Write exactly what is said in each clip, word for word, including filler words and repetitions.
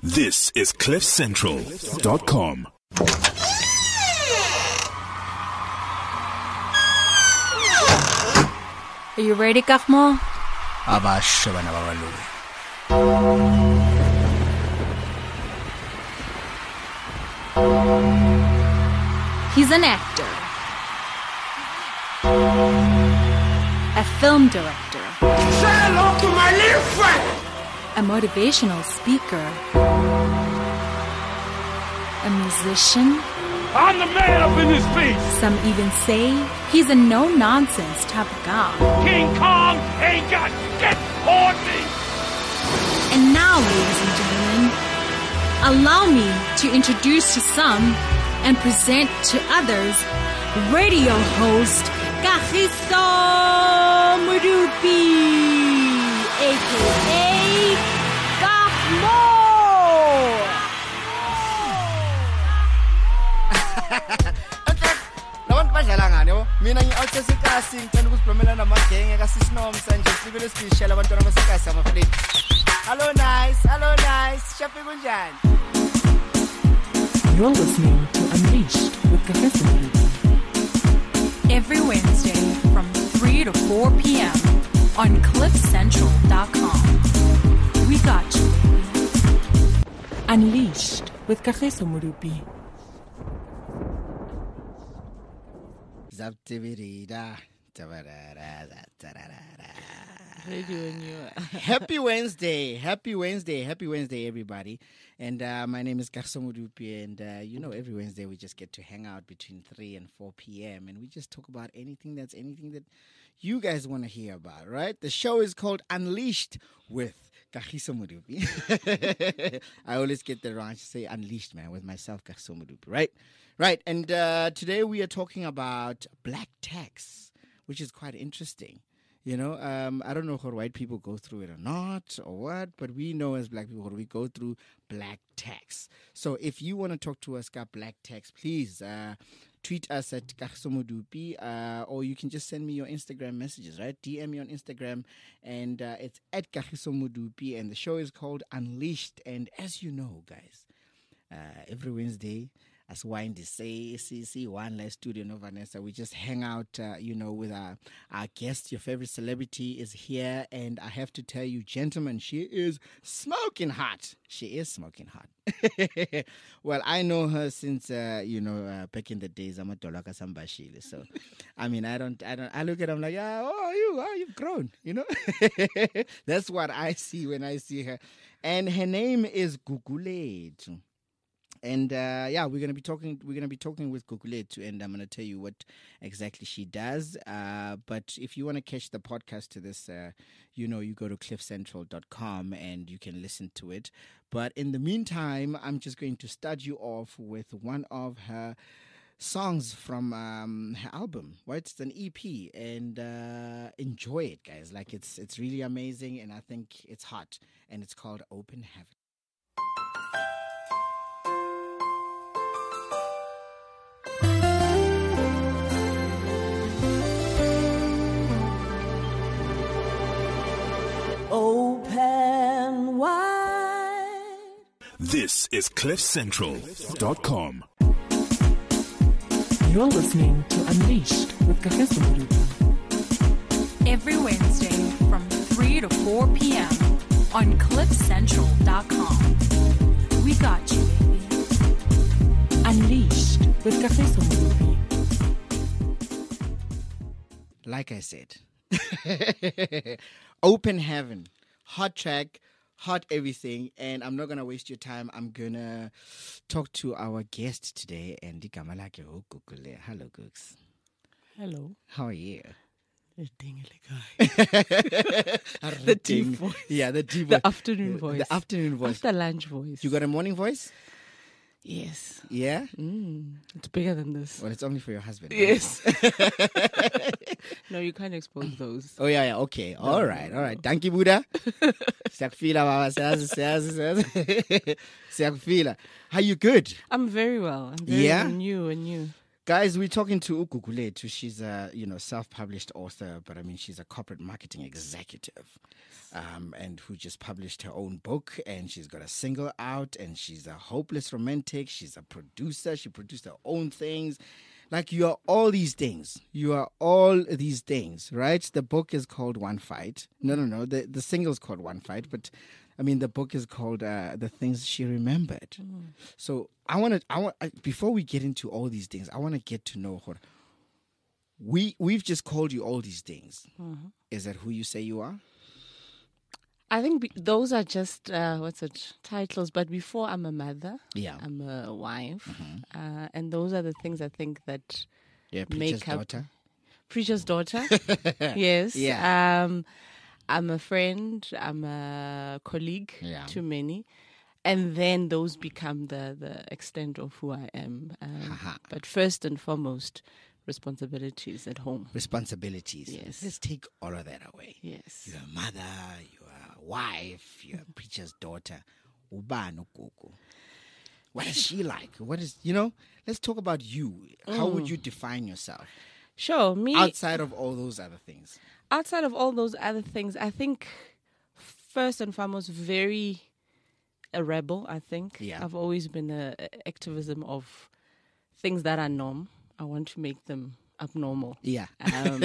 This is cliff central dot com. Are you ready, Kakmo? Abasha bana babalungu. He's an actor, a film director, Say hello to my little friend. a motivational speaker, a musician. I'm the man up in this piece. Some even say he's a no-nonsense type of guy. King Kong ain't got shit on me. And now, ladies and gentlemen, allow me to introduce to some and present to others radio host Kagiso Modupi, aka Kakmo. Labantu badlala ngani yabo? Mina ngi-out esikasi ngicela ukusiblomela namagenge kasisinom sanje sibele sibishela abantwana basekasi amafredi. Hello nice, hello nice. Shapi kunjani? You're listening to Unleashed with Kagiso Modupi. Every Wednesday from three to four p.m. on cliff central dot com. We got you, baby. Unleashed with Kagiso Modupi. Zaptivirida. Tabarara, tararara. Radio New. Happy Wednesday, happy Wednesday, happy Wednesday, everybody. And uh, my name is Kagiso Modupi, and uh, you know, every Wednesday we just get to hang out between three and four p.m. and we just talk about anything that's anything that you guys want to hear about, right? The show is called Unleashed with Kagiso Modupi. I always get the wrong to say Unleashed, man, with myself, Kagiso Modupi, right? Right, and uh, today we are talking about black tax, which is quite interesting. You know, um, I don't know how white people go through it or not or what, but we know as black people, we go through black tax. So if you want to talk to us about black tax, please uh, tweet us at Kagiso Modupi, uh, or you can just send me your Instagram messages, right? D M me on Instagram, and uh, it's at Kagiso Modupi, and the show is called Unleashed. And as you know, guys, uh, every Wednesday, as wind is say, C C one last studio no Vanessa. We just hang out, uh, you know, with our our guest. Your favorite celebrity is here, and I have to tell you, gentlemen, she is smoking hot. She is smoking hot. Well, I know her since uh, you know uh, back in the days. I'm a Dolaka Sambashile, so I mean, I don't, I don't. I look at her, I'm like, yeah, oh, you, oh, you've grown, you know. That's what I see when I see her, and her name is Gugulethu. And uh, yeah, we're gonna be talking. We're gonna be talking with Gugulethu, and I'm gonna tell you what exactly she does. Uh, but if you want to catch the podcast to this, uh, you know, you go to cliff central dot com and you can listen to it. But in the meantime, I'm just going to start you off with one of her songs from um, her album. Right, it's an E P, and uh, enjoy it, guys. Like it's it's really amazing, and I think it's hot, and it's called Open Heaven. Open wide. This is cliff central dot com. You're listening to Unleashed with Kagiso Modupi. Every Wednesday from three to four p.m. on cliff central dot com. We got you, baby. Unleashed with Kagiso Modupi. Like I said, Open Heaven, hot track, hot everything, and I'm not gonna waste your time. I'm gonna talk to our guest today, and igama lakhe uGugule. Hello, Googs. Hello. How are you? The dingly guy. The deep voice. Yeah, the deep The voice. afternoon voice. The afternoon voice. After lunch voice. You got a morning voice? Yes. Yeah? Mm, it's bigger than this. Well, it's only for your husband. right? Yes. No, you can't expose those. Oh, yeah, yeah. Okay. All right. All right. Thank you, Buddha. Siyakufila, baba. Siyazi, siyazi, siyazi. Siyakufila. How you good? I'm very well. I'm very Yeah? new and new. Guys, we're talking to Ukukuletu. She's a, you know, self-published author, but I mean, she's a corporate marketing executive, um, and who just published her own book, and she's got a single out, and she's a hopeless romantic. She's a producer. She produced her own things. Like, you are all these things. You are all these things, right? The book is called One Fight. No, no, no. The the single is called One Fight, but I mean, the book is called uh, The Things She Remembered. Mm. So I want to, I want I, before we get into all these things, I want to get to know her. We we've just called you all these things. Mm-hmm. Is that who you say you are? I think be- those are just uh, what's it titles. But before, I'm a mother. Yeah, I'm a wife, mm-hmm. uh, and those are the things I think that yeah, preacher's make up daughter. Preacher's daughter. Yes. Yeah. Um, I'm a friend, I'm a colleague yeah. to many, and then those become the, the extent of who I am. Um, but first and foremost, responsibilities at home. Responsibilities. Yes. Let's take all of that away. Yes. You're a mother, you're a wife, you're a preacher's daughter. Ubano Koko. What is she like? What is, you know, let's talk about you. How mm. would you define yourself? Sure, me. Outside of all those other things. Outside of all those other things, I think first and foremost, very a rebel, I think. Yeah. I've always been a, a activism of things that are norm. I want to make them abnormal. Yeah. Um,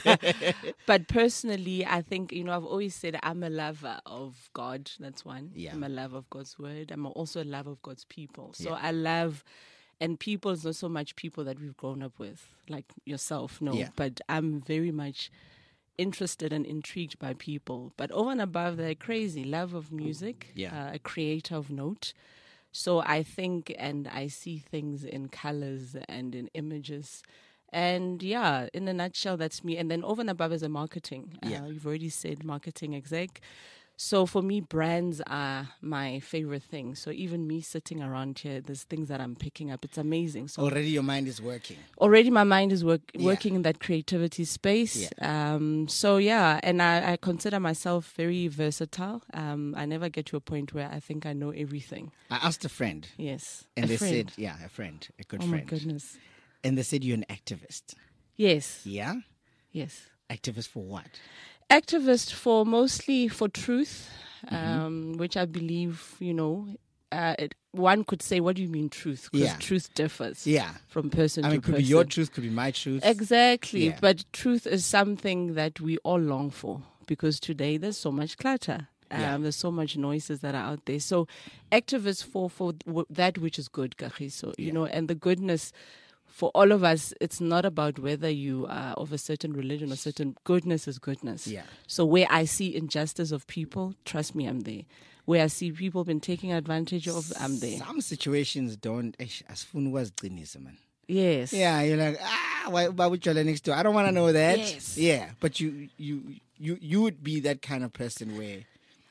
but personally, I think, you know, I've always said I'm a lover of God. That's one. Yeah. I'm a lover of God's word. I'm also a lover of God's people. So yeah. I love... And people is not so much people that we've grown up with, like yourself, no. Yeah. But I'm very much interested and intrigued by people. But over and above that, crazy love of music, yeah. uh, a creator of note. So I think and I see things in colors and in images. And yeah, in a nutshell, that's me. And then over and above is a marketing. Yeah. Uh, you've already said marketing exec. So for me, brands are my favorite thing. So even me sitting around here, there's things that I'm picking up. It's amazing. So already your mind is working. Already my mind is work, yeah. working in that creativity space. Yeah. Um, so yeah, and I, I consider myself very versatile. Um, I never get to a point where I think I know everything. I asked a friend. Yes. And a they friend. said, yeah, a friend, a good oh friend. Oh my goodness. And they said you're an activist. Yes. Yeah? Yes. Activist for what? Activist for mostly for truth. Mm-hmm. Um, which I believe, you know, uh, it, one could say, what do you mean truth? Because yeah. truth differs yeah. from person I to mean, could person. be your truth, could be my truth. Exactly. Yeah. But truth is something that we all long for because today there's so much clutter. Um, yeah. There's so much noises that are out there. So activists for, for w- that which is good, Kagiso, you yeah. know, and the goodness for all of us, it's not about whether you are of a certain religion or certain goodness is goodness. Yeah. So where I see injustice of people, trust me, I'm there. Where I see people been taking advantage of, I'm there. Some situations don't, as fun was man. Yes. Yeah, you're like, ah, why, why would you next door? I don't want to know that. Yes. Yeah, but you, you, you, you would be that kind of person where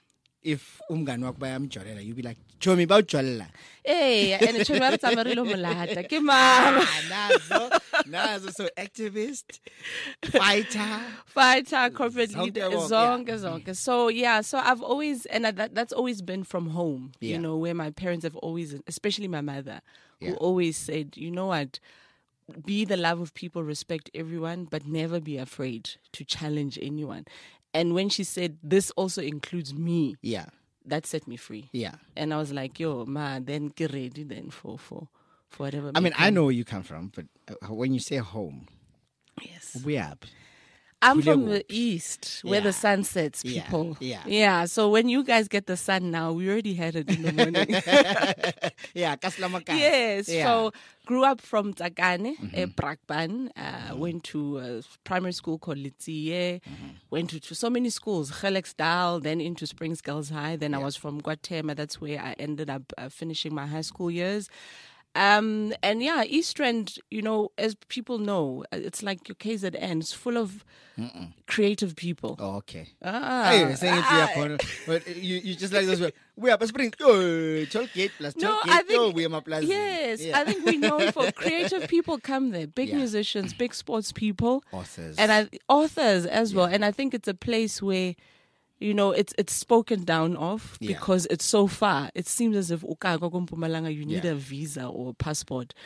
if umngani wakho bayamjolela, you'd be like, show me about jolela. Hey, and it's very tamarilo mulata. Come on. Nazo, nazo. So activist, fighter, fighter, corporate zonke leader, walk, zonke, yeah. zonke. So yeah, so I've always and that that's always been from home. Yeah. You know, where my parents have always, especially my mother, Yeah. who always said, you know what, be the love of people, respect everyone, but never be afraid to challenge anyone. And when she said, this also includes me, yeah, that set me free. yeah. And I was like, yo, ma, then get ready then for, for, for whatever. I mean, may I come. know where you come from, but uh, when you say home, Yes. we up. I'm from Kulego. the east, where Yeah. the sun sets, Yeah, people. yeah. Yeah, so when you guys get the sun now, we already had it in the morning. Yeah, Kaslamaka. Yes, Yeah. so grew up from Takane, mm-hmm. Brakpan, uh, mm-hmm. went to a primary school called Litsie, mm-hmm. went to, to so many schools, Gelexdal, then into Springs Girls High, then yeah. I was from Guatemala, that's where I ended up uh, finishing my high school years. Um, and yeah, East Rand, you know, as people know, it's like your K Z N. It's full of Mm-mm. creative people. Oh, okay. Ah, Hey, saying it to your ah. corner, but you, you just like those. We are spring. Oh, Tollgate plus No, Tollgate. I think Oh, we are my plaza. yes, Yeah. I think we know for creative people come there, big Yeah. musicians, big sports people, Authors. and I, authors as well. And I think it's a place where, you know, it's it's spoken down of Yeah. because it's so far. It seems as if Ukago Mpumalanga, you need Yeah. a visa or a passport.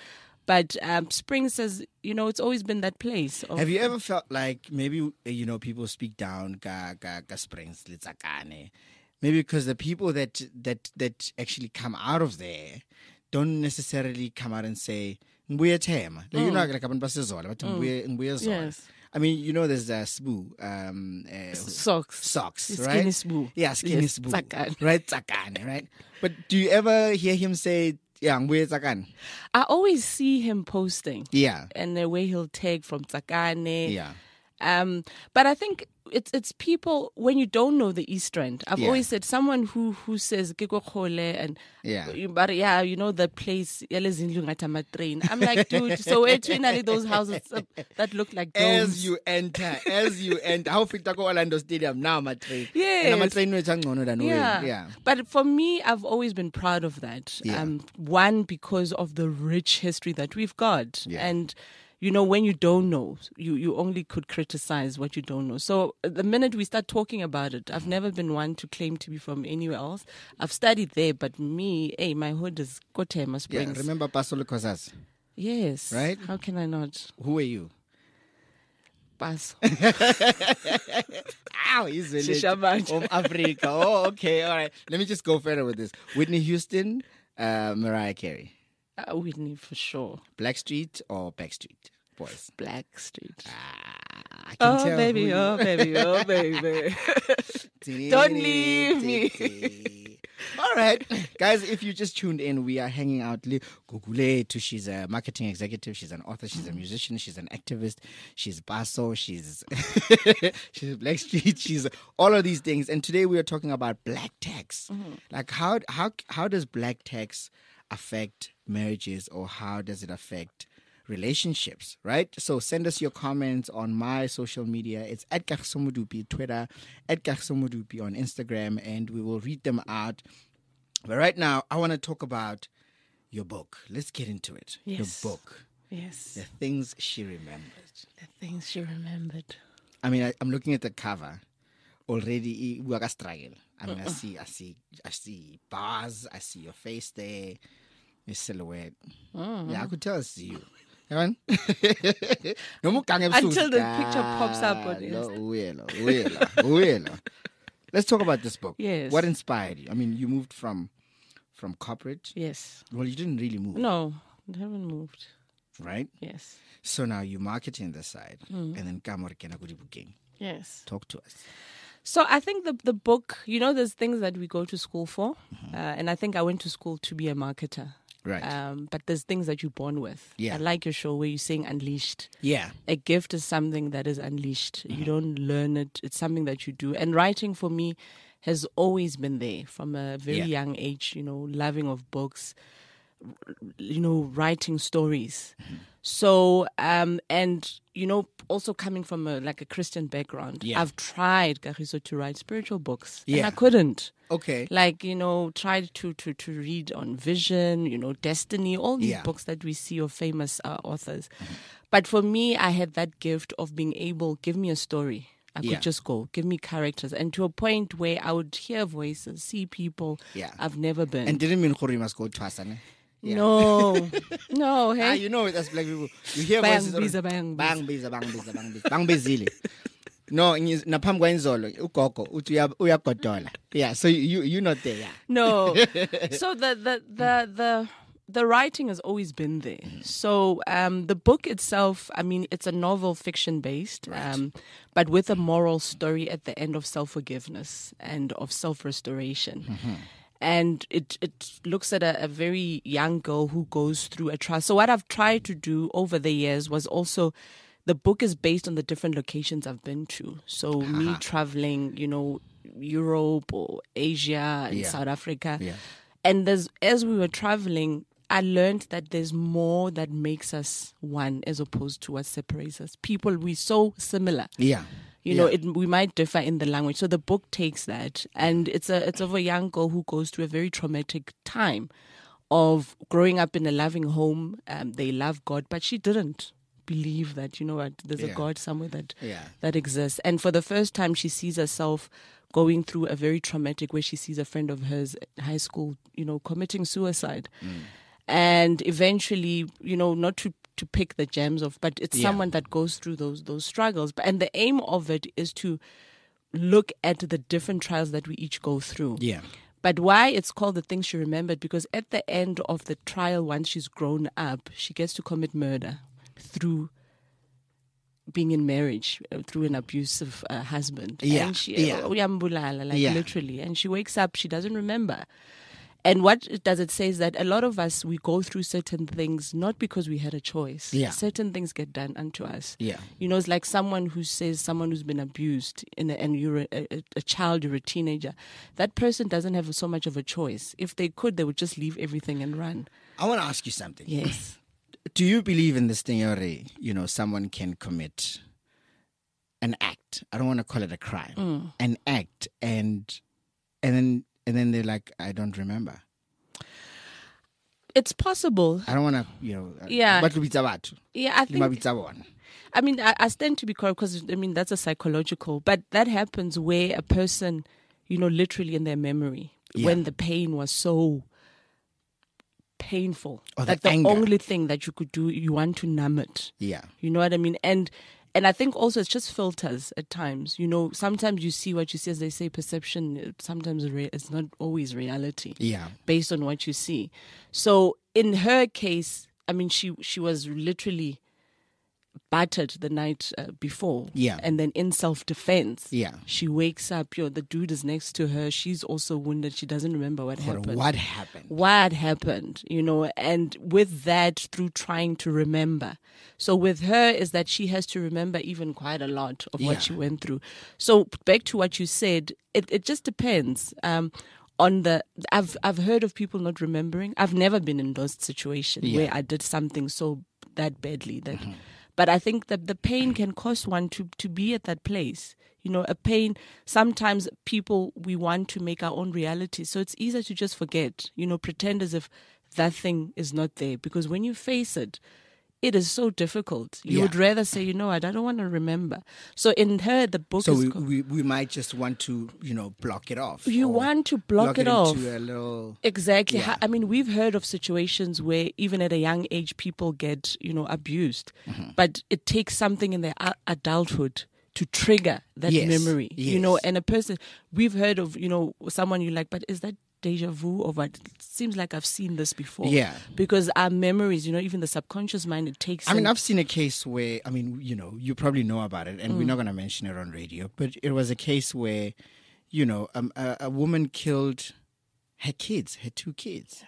But um, Springs says, you know, it's always been that place. Of, Have you ever felt like maybe, uh, you know, people speak down ka, ka, ka Springs, Litsakane? Maybe because the people that, that, that actually come out of there don't necessarily come out and say, Mbuya Tema. Like, you know, like abantu baseZola, but Mbuya Mbuya Zola. Yes. I mean, you know, there's a Sbu, um, uh, Socks. socks, It's right? Skinny Sbu. Yeah, skinny Yes, Sbu, Tsakane. right? Tsakane, right? But do you ever hear him say, "Yeah, Mbuya Tsakane"? I always see him posting. Yeah, And the way he'll take from Tsakane. yeah, Um, but I think it's it's people when you don't know the East End. I've Yeah. always said someone who who says Kiko Khole and Yeah. you- but yeah, you know the place Yelezindlu Ngatama train. I'm like, dude, so it's really those houses uh, that look like domes. as you enter, as you enter, how fit go Orlando Stadium now, my train. Yes. And my train which I'm gonna than yeah. yeah. But for me, I've always been proud of that. Yeah. Um, one, because of the rich history that we've got. Yeah. And, you know, when you don't know, you, you only could criticize what you don't know. So uh, the minute we start talking about it, I've never been one to claim to be from anywhere else. I've studied there, but me, hey, my hood is Kotema Yeah, Springs. remember Pastor Kozas? Yes. Right? How can I not? Who are you? Pass. Ow, he's really Shishamanje. of Africa. Oh, okay, all right. Let me just go further with this. Whitney Houston, uh, Mariah Carey. Uh, Whitney for sure. Blackstreet or Backstreet Boys? Black Street. Ah, I can Oh, tell who baby, you- oh, baby, oh, baby. Don't leave me. All right, guys, if you just tuned in, we are hanging out. Li- Guguletu, she's a marketing executive, she's an author, she's a musician, she's an activist, she's Baso, she's she's Blackstreet, she's all of these things. And today we are talking about black tax. Like how how how does black tax affect marriages, or how does it affect relationships, right? So send us your comments on my social media. It's at Kagisomodupi, Twitter, at Kagisomodupi on Instagram, and we will read them out. But right now, I want to talk about your book. Let's get into it. Yes. Your book, Yes. The Things She Remembered. The things she remembered. I mean, I, I'm looking at the cover. Already, we are struggle. I mean, I see, I see, I see bars. I see your face there, your silhouette. Yeah, I could tell it's you. Until Until the picture pops up on Insta. Let's talk about this book. Yes. What inspired you? I mean, you moved from from corporate. Yes. Well, you didn't really move. No, I haven't moved. Right? Yes. So now you're marketing this side. And then Kamor Kenakudi booking. Yes. Talk to us. So I think the the book, you know, there's things that we go to school for. Uh, and I think I went to school to be a marketer. Right. Um, but there's things that you're born with. Yeah. I like your show where you're saying unleashed. Yeah. A gift is something that is unleashed. You don't learn it. It's something that you do. And writing for me has always been there from a very Yeah. young age, you know, loving of books, you know, writing stories. So, um, and, you know, also coming from a, like a Christian background, Yeah. I've tried, Kagiso, to write spiritual books. Yeah. And I couldn't. Okay. Like, you know, tried to, to, to read on vision, you know, destiny, all these Yeah. books that we see of famous uh, authors. But for me, I had that gift of being able, give me a story. I Yeah. could just go, give me characters. And to a point where I would hear voices, see people Yeah. I've never been. And didn't mean Khuri must go to Asane. Yeah. No, no, hey. Ah, you know it as black people. You hear Bang, voices. biza, already. bang, bang, biza, bang, biza, bang, biza, bang, bizile. No, ngiz- naphambi kwenzolo ugogo uthi uya- uyagodola. Yeah, so you you not there. Yeah. No. So the, the the the the writing has always been there. So um, the book itself, I mean, it's a novel fiction based, um, but with a moral story at the end of self forgiveness and of self restoration. And it, it looks at a, a very young girl who goes through a trial. So what I've tried to do over the years was also, the book is based on the different locations I've been to. So me traveling, you know, Europe or Asia and Yeah. South Africa. Yeah. And there's, as we were traveling, I learned that there's more that makes us one as opposed to what separates us. People, we're so similar. Yeah. You know, Yeah. it, we might differ in the language. So the book takes that, and it's a it's of a young girl who goes through a very traumatic time of growing up in a loving home. Um, they love God, but she didn't believe that, you know what, there's Yeah. a God somewhere that Yeah. that exists. And for the first time, she sees herself going through a very traumatic, where she sees a friend of hers in high school, you know, committing suicide. and eventually, you know, not to to pick the gems of, but it's Yeah. someone that goes through those those struggles. But and the aim of it is to look at the different trials that we each go through. Yeah. But why it's called The Things She Remembered, because at the end of the trial, once she's grown up, she gets to commit murder through being in marriage, uh, through an abusive uh, husband. Yeah, And she, yeah. uh, uyambulala, like Yeah. literally. And she wakes up, she doesn't remember. And what it does, it says that a lot of us, we go through certain things not because we had a choice. Yeah. Certain things get done unto us. Yeah. You know, it's like someone who says, someone who's been abused in a, and you're a, a, a child, you're a teenager. That person doesn't have so much of a choice. If they could, they would just leave everything and run. I want to ask you something. Yes. Do you believe in this thing, Yori? You know, someone can commit an act. I don't want to call it a crime. Mm. An act, and and then and then they're like, I don't remember. It's possible. I don't want to, you know. uh, Yeah. But batho. Yeah, I think. One. I mean, I, I stand to be correct because, I mean, that's a psychological. But that happens where a person, you know, literally in their memory, Yeah. when the pain was so painful, Or the that the anger. only thing that you could do, you want to numb it. Yeah. You know what I mean? And and I think also it's just filters at times. You know, sometimes you see what you see, as they say, perception. uh, Sometimes re- it's not always reality. Yeah. Based on what you see. So in her case, I mean, she she was literally battered the night uh, before. Yeah. And then in self-defense, Yeah. she wakes up, yo, the dude is next to her. She's also wounded. She doesn't remember what Or happened. what happened? What happened, you know, and with that, through trying to remember. So with her is that she has to remember even quite a lot of Yeah. what she went through. So back to what you said, it, it just depends. Um, on the, I've I've heard of people not remembering. I've never been in those situations Yeah. where I did something so that badly that. But I think that the pain can cause one to, to be at that place. You know, a pain, sometimes people, we want to make our own reality. So it's easier to just forget, you know, pretend as if that thing is not there. Because when you face it, it is so difficult. You Yeah. would rather say, you know what, I don't want to remember. So in her, the book So is... we, co- we we might just want to, you know, block it off. You or want to block it off. into a little. Exactly. Yeah. Ha- I mean, we've heard of situations where even at a young age, people get, you know, abused. Mm-hmm. But it takes something in their a- adulthood to trigger that Yes, memory, you know, yes. and a person, we've heard of, you know, someone you're like, but is that deja vu or what? It seems like I've seen this before. Yeah. Because our memories, you know, even the subconscious mind, it takes. I mean, in- I've seen a case where, I mean, you know, you probably know about it, and we're not going to mention it on radio, but it was a case where, you know, um, a, a woman killed her kids, her two kids.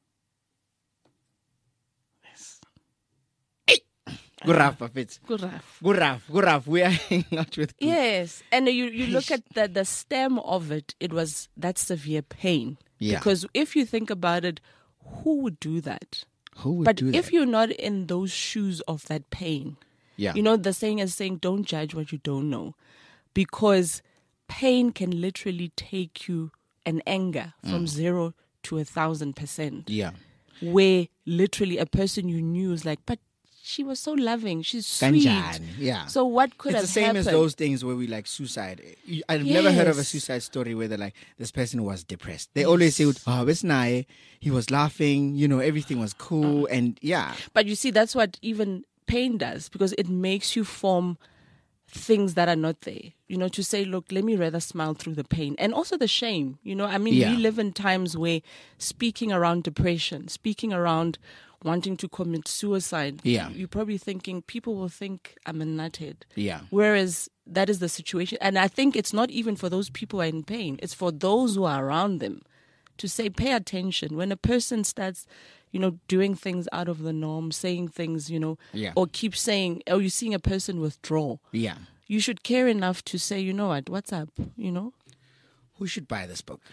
Good raf, Bafetz. Good rough. Good raf, good raf. We are hanging out with. Yes, and you you look at the the stem of it. It was that severe pain. Yeah. Because if you think about it, who would do that? Who would But do if that? you're not in those shoes of that pain, Yeah. you know the saying is saying, "Don't judge what you don't know," because pain can literally take you an anger from zero to a thousand percent. Yeah. Where literally a person you knew is like, but she was so loving. She's sweet. Kanjani, yeah. So what could It's have the same happened? as those things where we like suicide. You- I've never heard of a Yes. suicide story where they're like, this person was depressed. They always say, oh, it's nae. He was laughing, you know, everything was cool. And yeah, But you see, that's what even pain does, because it makes you form things that are not there. You know, to say, look, let me rather smile through the pain. And also the shame. You know, I mean, Yeah. we live in times where speaking around depression, speaking around wanting to commit suicide, Yeah. you're probably thinking, people will think I'm a nuthead. yeah. Whereas that is the situation. And I think it's not even for those people who are in pain. It's for those who are around them to say, pay attention. When a person starts, you know, doing things out of the norm, saying things, you know, Yeah. or keep saying, or you're seeing a person withdraw, Yeah. you should care enough to say, you know what, what's up, you know? Who should buy this book?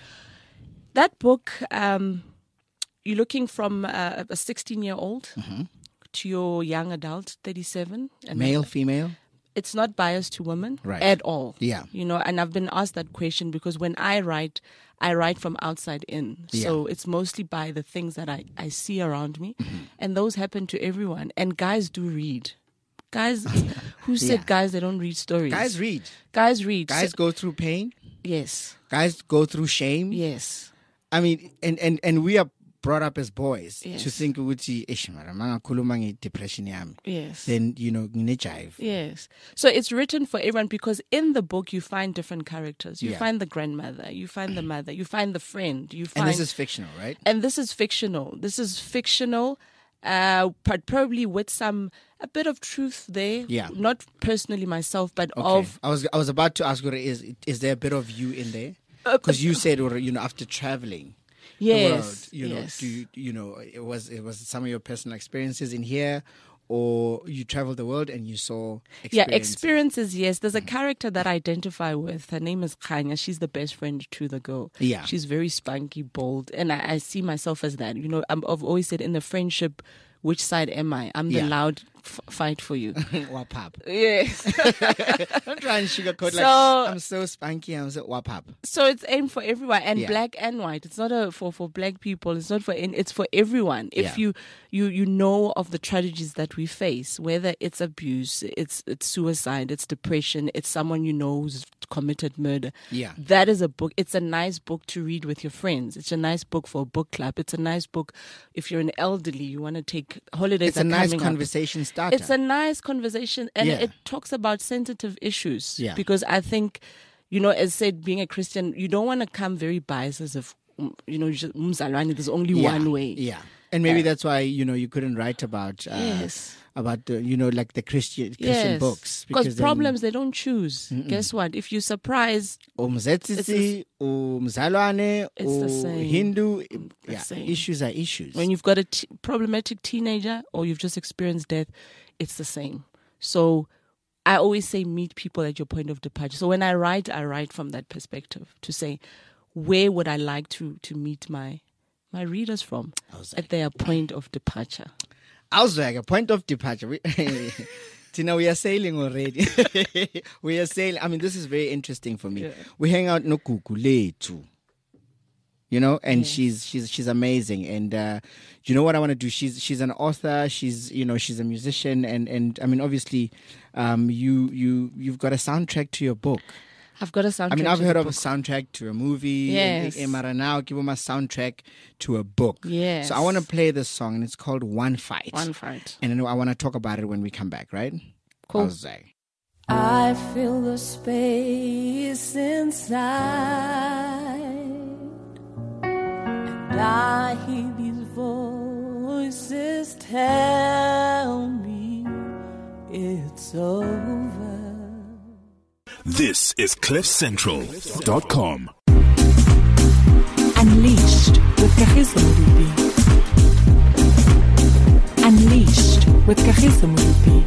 That book, um, you're looking from uh, a sixteen-year-old to your young adult, thirty-seven. And Male, female? it's not biased to women Right. at all. Yeah. You know, and I've been asked that question because when I write, I write from outside in. So it's mostly by the things that I, I see around me. Mm-hmm. And those happen to everyone. And guys do read. Guys, who said Yeah. guys, they don't read stories? Guys read. Guys read. Guys So- go through pain. yes. Guys go through shame. Yes. I mean, and, and, and we are brought up as boys Yes. to think ukuthi eish mara mangakhuluma nge-depression yami, Yes. then you know ngine-jive. Yes. So it's written for everyone because in the book you find different characters. You Yeah. find the grandmother, you find the mother, you find the friend, you find And this is fictional, right? and this is fictional. This is fictional, uh, but probably with some a bit of truth there. Yeah. Not personally myself, but Okay. of I was I was about to ask you, is is there a bit of you in there? Uh, Because you said, or you know, after traveling yes, the world, you know, yes. do you, you know, it was it was some of your personal experiences in here, or you traveled the world and you saw Yeah, experiences? experiences, yes. There's a character that I identify with. Her name is Kanya. She's the best friend to the girl. Yeah. She's very spunky, bold. And I, I see myself as that. You know, I'm, I've always said in the friendship, which side am I? I'm the Yeah. loud f- fight for you. Wapap. Yes. Don't try and sugarcoat like So- I'm so spunky. I'm so wapap. So it's aimed for everyone, and Yeah. black and white. It's not a, for for black people. It's not for in- it's for everyone. If Yeah. you you you know of the tragedies that we face, whether it's abuse, it's it's suicide, it's depression, it's someone you know who's committed murder. Yeah. that is a book. It's a nice book to read with your friends. It's a nice book for a book club. It's a nice book if you're an elderly, you want to take holidays. It's a are nice coming up. conversation starter. It's a nice conversation, and Yeah. it talks about sensitive issues. Yeah. Because I think, you know, as said, being a Christian, you don't want to come very biased as if, um, you know, just, umzalwane, there's only yeah. one way. Yeah. And maybe that's why, you know, you couldn't write about uh, Yes. about the, you know, like the Christian Christian Yes. books, Because then problems, they don't choose. Guess what? If you surprise, umzetsisi, umzalwane, It's the or same. Hindu, the yeah, same. issues are issues. when you've got a t- problematic teenager or you've just experienced death, it's the same. So I always say meet people at your point of departure. So when I write, I write from that perspective to say, where would I like to to meet my my readers from at their point of departure? I was like a point of departure. We, Tina, we are sailing already. we are sailing. I mean, this is very interesting for me. Yeah. We hang out no kukuletu. You know, and she's she's she's amazing. And uh, you know what I want to do? She's she's an author. She's you know she's a musician. And, and I mean, obviously, um, you you you've got a soundtrack to your book. I've got a soundtrack. I mean, I've to heard the of a book. soundtrack to a movie. Yes. And, and now give them a soundtrack to a book. Yes. So I want to play this song, and it's called One Fight. One fight. And I know I want to talk about it when we come back, right? Cool. How's that? I feel the space inside, and I hear these voices tell me it's over. This is cliff central dot com. Unleashed with Kagiso Moruti. Unleashed with Kagiso Moruti.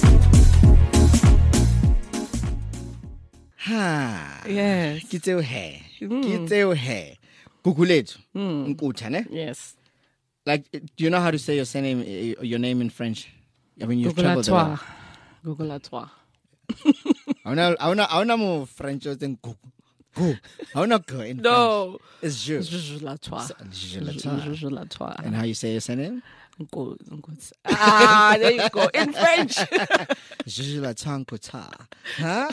Ha. Yes. Ke tseo he. Ke tseo he. Kukuletu. Nkutha, ne? Yes. Like, do you know how to say your surname, uh, your name in French? I mean, you've traveled the world. Google à toi. I wanna, I wanna, I wanna more French than go. Go. I wanna go in No. French. It's je. Je la toi. Je la toi. Je la toi. And how you say your surname? Nko- nko- Ah, there you go. In French. Je la toi nkutha. Huh?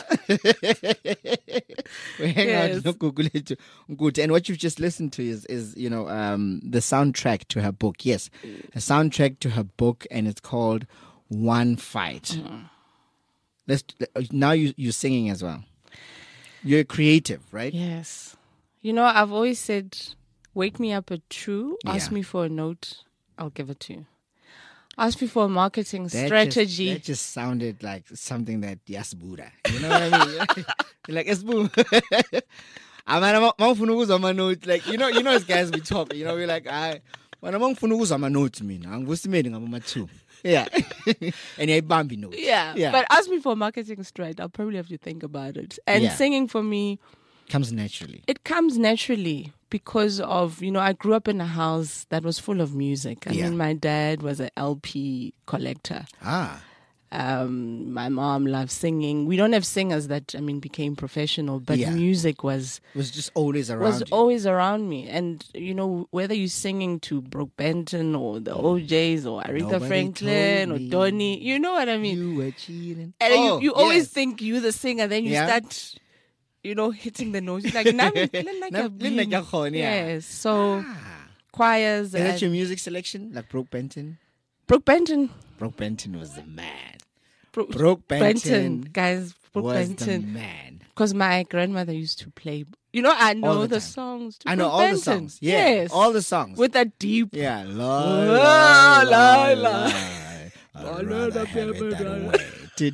We hang Yes. out no Kukuletu. Nkutha. And what you've just listened to is, is you know, um, the soundtrack to her book. Yes, a soundtrack to her book, and it's called One Fight. Let's now you you're singing as well. You're creative, right? Yes. You know, I've always said, wake me up at two, ask Yeah. me for a note, I'll give it to you. Ask me for a marketing That strategy. Just, that just sounded like something that yes Buddha. You know what I mean? You're like yes boo. I'm note. Like you know, you know as guys we talk, you know, we're like, I when I'm on notes mina. I'm I'm two. Yeah. And you're bumpy notes. yeah. Yeah. But ask me for a marketing strat, I'll probably have to think about it. And Yeah. singing for me, Comes naturally. it comes naturally because of, you know, I grew up in a house that was full of music. I Yeah. mean, my dad was an L P collector. Ah. Um, my mom loved singing. We don't have singers that, I mean, became professional, but Yeah. music was It was just always around. was you. always around me. And, you know, whether you're singing to Brooke Benton or the O Js or Aretha Nobody Franklin told or me Donny, you know what I mean? You were cheating. And Oh, you, you always yes. think you the singer, then you Yeah. start, you know, hitting the notes. You're like, "Nam- le nna ke a Nam- le nna ke a bina." kgona, yeah. Yes. So Ah. choirs. Is that and your music selection? Like Brooke Benton? Brooke Benton. Brooke Benton was the man. Bro- Brooke Benton guys. Brooke was Benton. the man. Because my grandmother used to play. You know, I know All the the, time. songs. To I know Brooke all Benton. the songs. Yeah, Yes. all the songs. With that deep. yeah, la, La, la, la. I'd rather have it that way.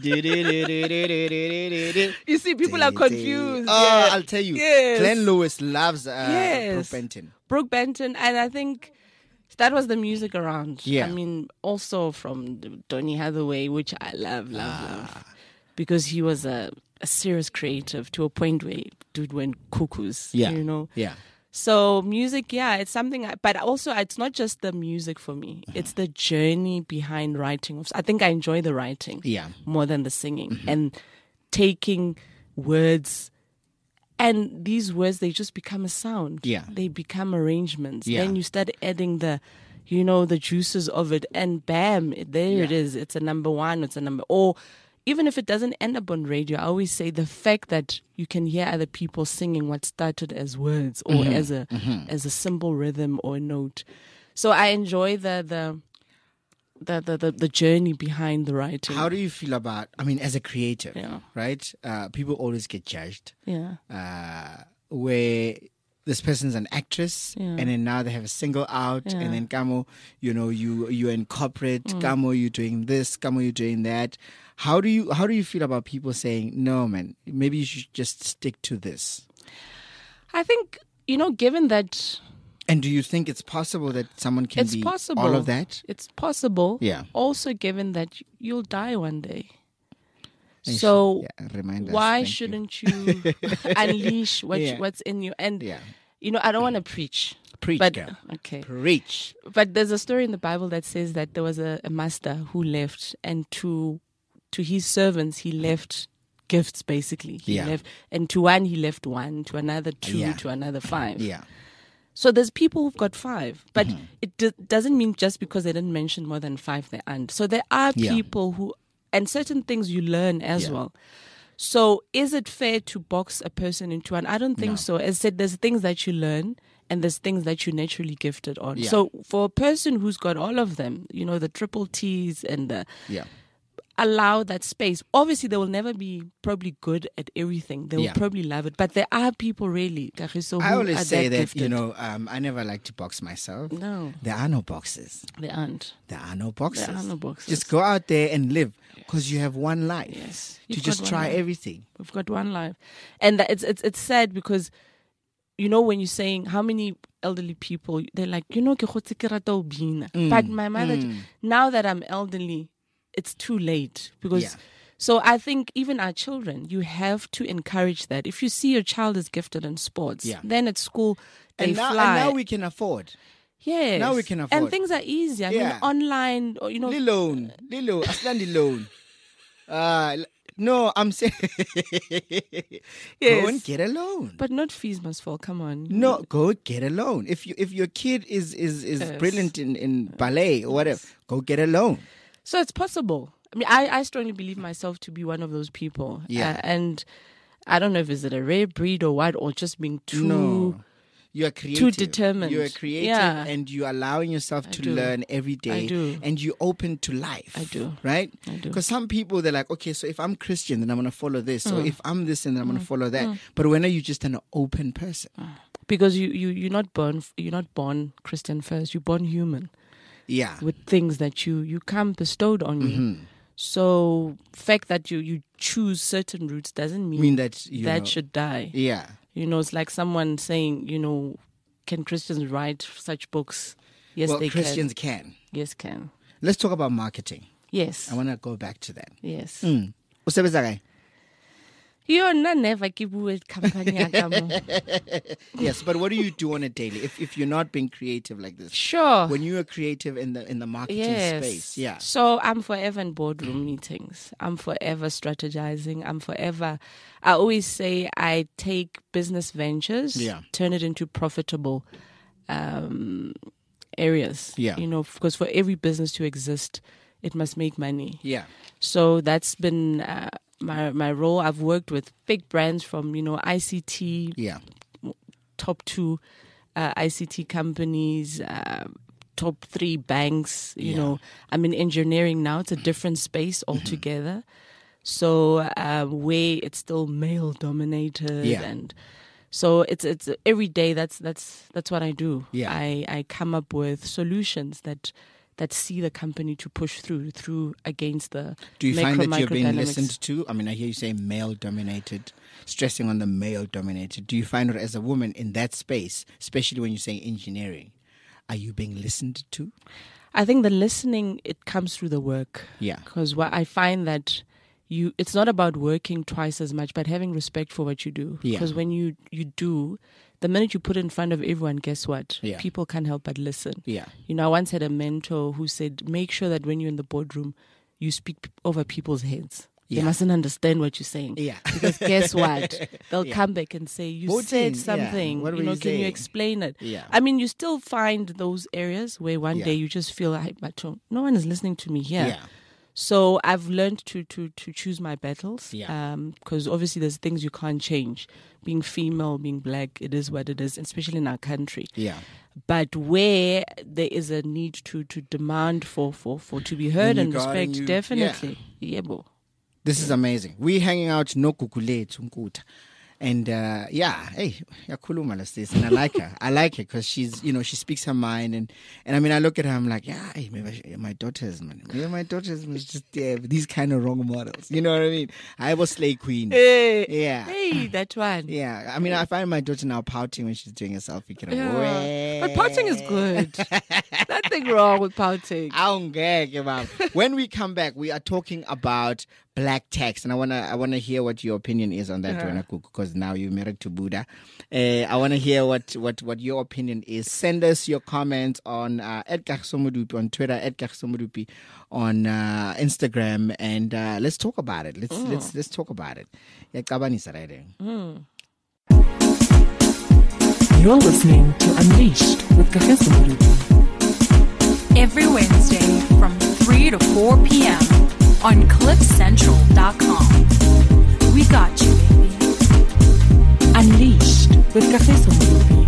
Do-do-do-do-do-do-do-do-do. You see, people are confused. Oh, Yeah. I'll tell you. Yes. Glenn Lewis loves uh, Yes. Brooke Benton. Brooke Benton, and I think that was the music around. Yeah. I mean, also from Donny Hathaway, which I love, love, Ah. love, because he was a, a serious creative to a point where dude went cuckoos. Yeah. you know. Yeah. So music, yeah, it's something. I, but also, it's not just the music for me; Mm-hmm. it's the journey behind writing. I think I enjoy the writing, Yeah. more than the singing, and taking words. And these words, they just become a sound. Yeah. They become arrangements. Yeah. Then you start adding the, you know, the juices of it. And bam, there it Yeah. is. It's a number one. It's a number, or even if it doesn't end up on radio, I always say the fact that you can hear other people singing what started as words or Mm-hmm. as a, as a simple rhythm or a note. So I enjoy the, the, the, the, the, the journey behind the writing. How do you feel about, I mean, as a creative, Yeah. right? Uh, people always get judged. yeah. Uh, where this person's an actress, Yeah. and then now they have a single out, Yeah. and then Kamo, you know, you you're in corporate, Mm. Kamo, you're doing this, Kamo, you're doing that. How do you how do you feel about people saying, no, man, maybe you should just stick to this? I think, you know, given that And do you think it's possible that someone can it's be possible. all of that? It's possible. Yeah. Also, given that you'll die one day. Ish, So yeah, remind us. why Thank you. shouldn't you, unleash what, Yeah. what's in you? And, Yeah. you know, I don't want to preach. Preach, but, girl. Okay. Preach. But there's a story in the Bible that says that there was a, a master who left, and to to his servants, he left gifts, basically. He Yeah. left, and to one, he left one, to another, two, Yeah. to another, five. Yeah. So there's people who've got five, but Mm-hmm. it d- doesn't mean just because they didn't mention more than five, they aren't. So there are Yeah. people who, and certain things you learn as Yeah. well. So is it fair to box a person into one? I don't think No. so. As I said, there's things that you learn and there's things that you're naturally gifted on. Yeah. So for a person who's got all of them, you know, the triple T's and the, Yeah. allow that space. Obviously, they will never be probably good at everything. They will Yeah. probably love it. But there are people really, Kagiso, I who always are say that, gifted. you know, um, I never like to box myself. No. There are no boxes. They aren't. There are no boxes. There are no boxes. Just go out there and live, because you have one life. Yes. To You've just got one try life. everything. We've got one life. And that it's, it's, it's sad because, you know, when you're saying how many elderly people, they're like, you know, ke kgotse ke rata ho bina. but my mother, now that I'm elderly, it's too late. Because, Yeah. so I think even our children, you have to encourage that. If you see your child is gifted in sports, Yeah. then at school, they And now, fly. and now we can afford. yes. now we can And afford. things are easy. I Yeah. mean, online, or, you know, The loan. The loan. Aslan the loan. Uh, l- no, I'm saying Yes. go and get a loan. but not fees must fall. Come on. No, go get a loan. If you if your kid is is, is Yes. brilliant in, in ballet or whatever, go get a loan. So it's possible. I mean, I, I strongly believe myself to be one of those people. Yeah. Uh, and I don't know if it's a rare breed or what, or just being too. No. You are creative. determined. You are creative, Yeah. and you're allowing yourself to do. learn every day. I do. And you're open to life. I do. Right? I do. Because some people, they're like, okay, so if I'm Christian, then I'm going to follow this. Mm. Or if I'm this, then I'm going to follow that. But when are you just an open person? Because you, you, you're not born you're not born Christian first. You're born human Yeah. with things that you, you come bestowed on you. Mm-hmm. So fact that you, you choose certain routes doesn't mean, mean that, you that know, should die. Yeah. You know, it's like someone saying, you know, can Christians write such books? Yes, well, they Christians can. can. Yes, can. Let's talk about marketing. Yes. I want to go back to that. Yes. Mm. O sebetsa kae? Yo, na never ke bue company ya ka mo. Yes, but what do you do on a daily if, if you're not being creative like this? Sure. When you are creative in the in the marketing Yes. space, yeah. So I'm forever in boardroom meetings. I'm forever strategizing. I'm forever. I always say I take business ventures, Yeah. turn it into profitable um, areas. Yeah. You know, because for every business to exist, it must make money. Yeah. So that's been uh, my my role. I've worked with big brands from, you know, I C T, Yeah. top two, uh, I C T companies, uh, top three banks. You Yeah. know, I'm in engineering now. It's a different space altogether. So uh, where it's still male dominated, Yeah. and so it's it's every day. That's that's that's what I do. Yeah. I I come up with solutions that that see the company to push through through against the Do you macro, find that you're being microdynamics. listened to? I mean, I hear you say male dominated, stressing on the male dominated. Do you find that as a woman in that space, especially when you say engineering, are you being listened to? I think the listening, it comes through the work. Yeah. Because what I find that you, it's not about working twice as much, but having respect for what you do. Yeah. Because when you, you do, the minute you put it in front of everyone, guess what? Yeah. People can't help but listen. Yeah. You know, I once had a mentor who said, make sure that when you're in the boardroom, you speak p- over people's heads. Yeah. They mustn't understand what you're saying. Yeah. Because guess what? They'll Yeah. come back and say, you Voting, said yeah. something. What were you know, you can you saying? explain it? Yeah. I mean, you still find those areas where one Yeah. day you just feel like, but no one is listening to me here. Yeah. So I've learned to to to choose my battles. Yeah. Because obviously there's things you can't change. Being female, being black, it is what it is, especially in our country. Yeah. But where there is a need to to demand for for, for to be heard Then and you got respect, and you- definitely. Yeah, bo. This is amazing. We're hanging out no kukulethu Nkuta. And uh, yeah, hey, yakhuluma la sis, and I like her. I like her because she's, you know, she speaks her mind, and and I mean, I look at her, I'm like, yeah, hey, maybe I should, my daughters, man, maybe my daughters must just yeah, these kind of role models. You know what I mean? I was slay queen. Hey, Yeah. hey, that one. Yeah, I mean, I find my daughter now pouting when she's doing a selfie. Kind of, Yeah. But pouting is good. Nothing wrong with pouting. I don't get it, ma'am. When we come back, we are talking about black tax, and I wanna I wanna hear what your opinion is on that, Yeah. because now you're married to Buddha. Uh, I wanna hear what, what, what your opinion is. Send us your comments on uh, at Kagisomodupi on Twitter, at Kagisomodupi on uh, Instagram, and uh, let's talk about it. Let's let's let's talk about it. Yaqabanisa right there. You're listening to Unleashed with Kagiso Modupi. Every Wednesday from three to four p.m. on cliff central dot com. We got you, baby. Unleashed with Kagiso Modupi.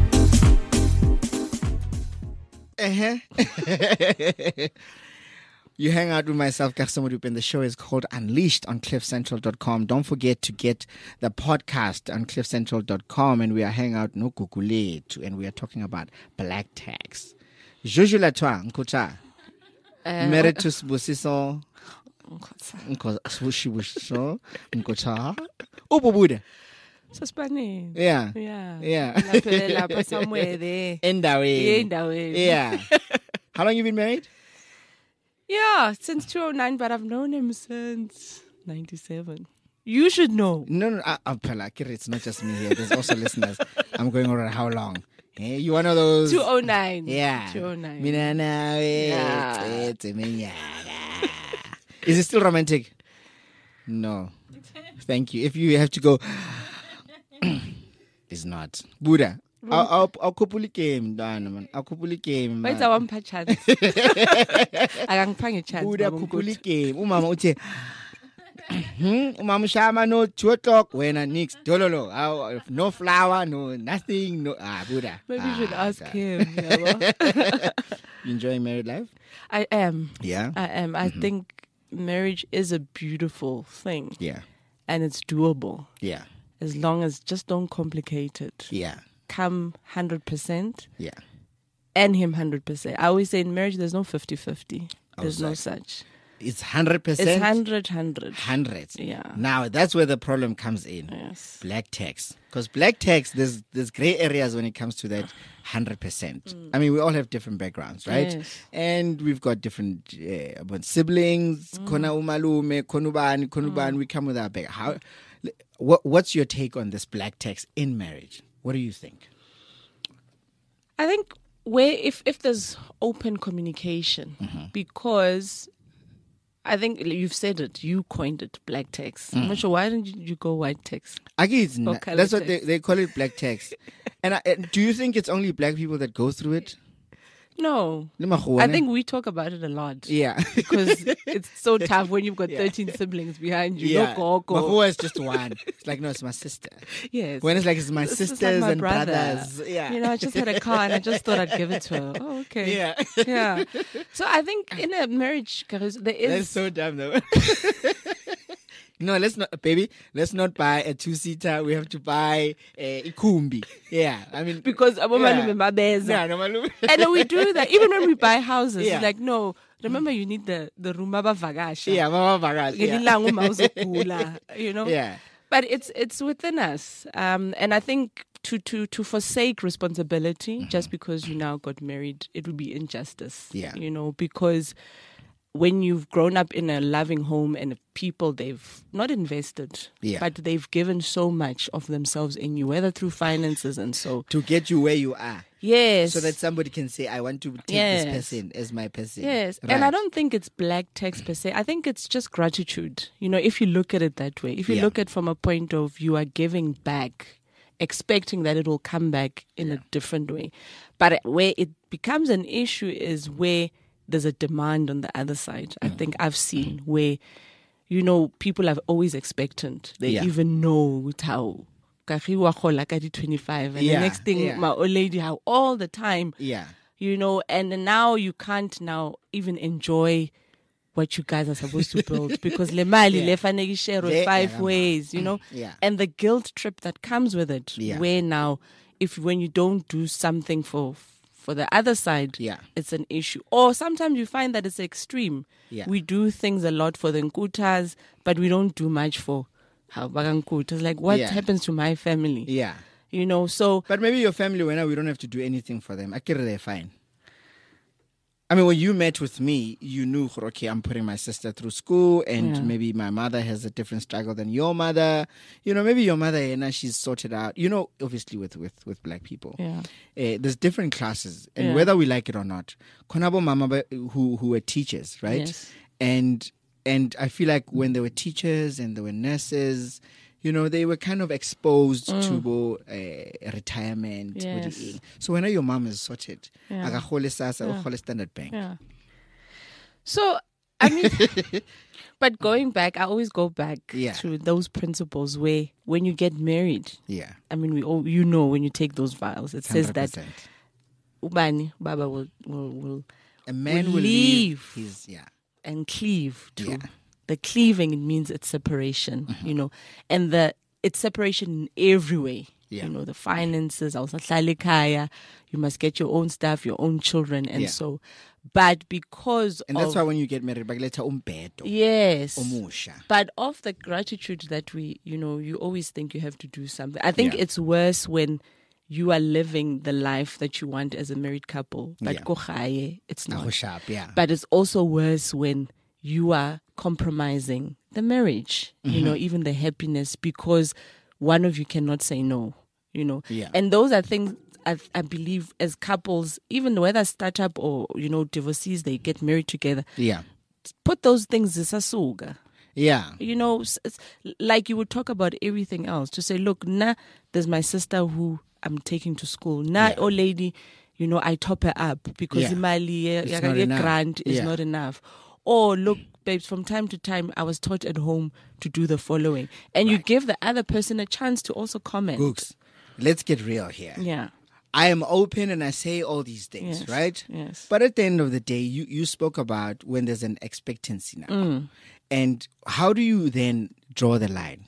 Uh-huh. You hang out with myself, Kagiso Modupi, and the show is called Unleashed on cliff central dot com. Don't forget to get the podcast on cliff central dot com, and we are hanging out no kukulethu, and we are talking about black tax. Juju Latwa, Nkuta, married to Sibusiso, Nkuta, Nkuta, Ububuda. Sasibane. Yeah. Yeah. Yeah. Lapha lapha somewhere there. Endaweni. Endaweni. Yeah. How long you been married? Yeah, since two oh nine, but I've known him since ninety-seven. You should know. No, no, uh, uh, Pala, Kiri, it's not just me here. There's also listeners. I'm going over how long? Eh, you one of those? two oh nine. Yeah. two oh nine. Mina nawe, Yeah. it's a minyaka. Is it still romantic? No. Thank you. If you have to go, it's not. Buddha. I'll, I'll, I'll couple game, man. I'll couple game. Wait, I want a chance. I can find a chance. Buddha Baba couple Mkutu. game. Umama uche. Hmm. Umama shama no two o'clock when I nix dololo. Ah, no flower, no nothing. No. Ah, Buddha. Maybe you should Ah, ask God. him. yabo. You enjoying married life? I am. Yeah. I am. I think marriage is a beautiful thing Yeah. and it's doable Yeah. as long as just don't complicate it. Yeah. Come one hundred percent Yeah. and him one hundred percent. I always say in marriage there's no fifty-fifty. There's no Exactly. such. It's hundred percent. It's one hundred, one hundred. Hundreds. Yeah. Now that's where the problem comes in. Yes. Black tax, because black tax, there's there's gray areas when it comes to that hundred percent. I mean, we all have different backgrounds, right? Yes. And we've got different uh, about siblings. Kona umalume, konubani, konubani. We come with our back. How? What What's your take on this black tax in marriage? What do you think? I think where if if there's open communication, because I think you've said it, you coined it, black tax. I'm not sure why didn't you go white tax? Agi, it's Or na- colour that's what they, tax. they call it, black tax. And, I, and do you think it's only black people that go through it? No. Le makgowa, I ne? think we talk about it a lot. Yeah. Because it's so tough when you've got thirteen siblings behind you. Yeah. No gogo. Makgowa is just one. It's like, no, it's my sister. Yes. When it's like, it's my This is sisters like my and brother. brothers. Yeah. You know, I just had a car and I just thought I'd give it to her. Oh, okay. Yeah. Yeah. So I think in a marriage, Karis, there is. That's so dumb, though. No, let's not, baby. Let's not buy a two-seater. We have to buy a ikumbi. Yeah, I mean, because I'm Yeah. my beza. yeah, no, malume. And then we do that. Even when we buy houses, Yeah. it's like, no, remember you need the, the room vagash. yeah, mama bagas. Yeah. You know? Yeah. But it's it's within us. Um, and I think to, to, to forsake responsibility Mm-hmm. just because you now got married, it would be injustice. Yeah. You know, because when you've grown up in a loving home and people they've not invested, Yeah. but they've given so much of themselves in you, whether through finances and so. To get you where you are. Yes. So that somebody can say, I want to take Yes. this person as my person. Yes, Right. and I don't think it's black text per se. I think it's just gratitude. You know, if you look at it that way, if you Yeah. look at it from a point of you are giving back, expecting that it will come back in a different way. But where it becomes an issue is where there's a demand on the other side. I think I've seen where, you know, people are always expectant. They Yeah. even know how. twenty-five and Yeah, the next thing, yeah. my old lady, how all the time Yeah. you know, and now you can't now even enjoy what you guys are supposed to build because le mali Yeah. le fanele share Le- five yeah, ways, you know, Yeah. and the guilt trip that comes with it, Yeah. where now if when you don't do something for for the other side, Yeah. it's an issue. Or sometimes you find that it's extreme. Yeah. We do things a lot for the nkutas, but we don't do much for how bagankutas. Like what Yeah. happens to my family? Yeah. You know, so But maybe your family, when we don't have to do anything for them. Akira, they're fine. I mean, when you met with me, you knew, okay, I'm putting my sister through school, and Yeah. maybe my mother has a different struggle than your mother. You know, maybe your mother, you know, she's sorted out. You know, obviously with, with, with black people, yeah. uh, there's different classes, and Yeah. whether we like it or not, konabo mama ba- who who were teachers, right? Yes. And and I feel like when there were teachers and there were nurses, you know, they were kind of exposed to bo, uh, retirement. Mm. Yes. Yes. So when your mom is sorted, Yeah. akagole sasa, Yeah. ugole Standard Bank. Yeah. So, I mean, but going back, I always go back Yeah. to those principles where when you get married, Yeah. I mean, we all, you know, when you take those vows, it says that one hundred percent. Ubani, Baba will, will, will A man will will leave leave. his, yeah. and cleave to Yeah. the cleaving. It means it's separation, Mm-hmm. you know, and the it's separation in every way. Yeah. You know, the finances, you must get your own stuff, your own children, and Yeah. so. But because And that's of, why when you get married, bakuleta umbedo, yes, omusha. but of the gratitude that we, you know, you always think you have to do something. I think Yeah. it's worse when you are living the life that you want as a married couple, but Yeah. ko gae, it's Nago not. sharp, yeah. But it's also worse when you are compromising the marriage, you Mm-hmm. know, even the happiness, because one of you cannot say no, you know. Yeah. And those are things I, I believe as couples, even whether startup or, you know, divorcees, they get married together, Yeah. put those things zisasuga. Yeah. You know, s- s- like you would talk about everything else to say, look, nah, there's my sister who I'm taking to school. Nah, Yeah. oh lady, you know, I top her up because Yeah. imali It's ya- not ya enough. grant is Yeah. not enough. Or look, babes, from time to time, I was taught at home to do the following. And you give the other person a chance to also comment. Gooks, let's get real here. Yeah. I am open and I say all these things, Yes, right? yes. But at the end of the day, you, you spoke about when there's an expectancy now. Mm. And how do you then draw the line?